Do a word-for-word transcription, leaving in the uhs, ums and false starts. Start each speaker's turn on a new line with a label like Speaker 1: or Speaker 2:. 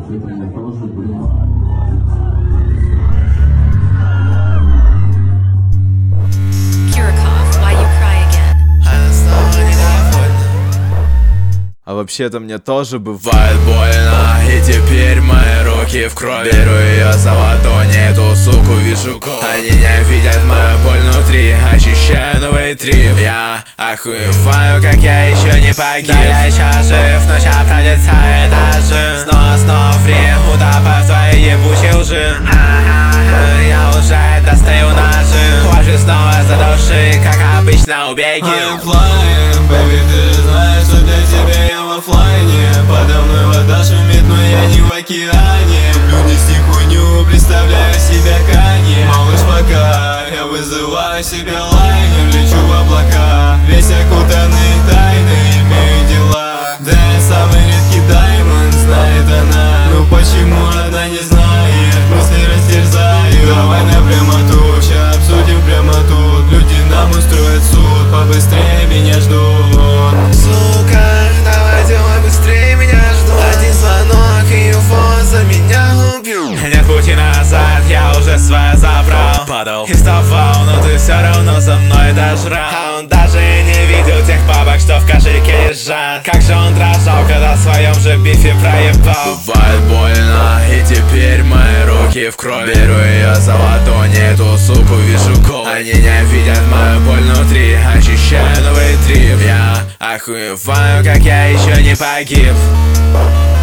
Speaker 1: А вообще-то мне тоже бывает больно, и теперь мои руки в крови. Беру ее за ладони, эту суку вижу кол. Они не видят мою боль внутри, ощущаю новый трип. Я охуеваю, как я еще не погиб. Да я еще жив, но ща пролетает этажи. Снова, снова время, утопаю в твоей ебучей лжи. Я уже достаю ножи, хвачу снова за души, как обычно убей килл.
Speaker 2: I'm flying, baby, ты же знаешь, что для тебя я в оффлайне. Подо мной вода шумит, но я не в океане. Люблю нести хуйню, представляю себя Канье. Малыш, пока я вызываю себя лайнер, лечу в облака, весь окутанный тайной, имею дела. Да я самый редкий даймонд, знает она. Ну почему она не знает, мысли растерзаю. Давай на прямоту, ща обсудим прямо тут. Люди нам устроят суд, побыстрее меня ждут.
Speaker 1: Сука, давай делай быстрее, меня ждут. Один звонок и его за меня убил. Нет пути назад, я уже свое забрал. Падал и вставал, но ты все равно за мной дожрал. А он даже не видел тех бабок, что в кошельке лежат. Как же он дрожал, когда в своем же бифе проебал. Бывает больно, и теперь мои руки в крови. Беру ее за ладони, эту суку вижу кол. Они не видят мою боль внутри, ощущаю новый трип. Я охуеваю, как я еще не погиб.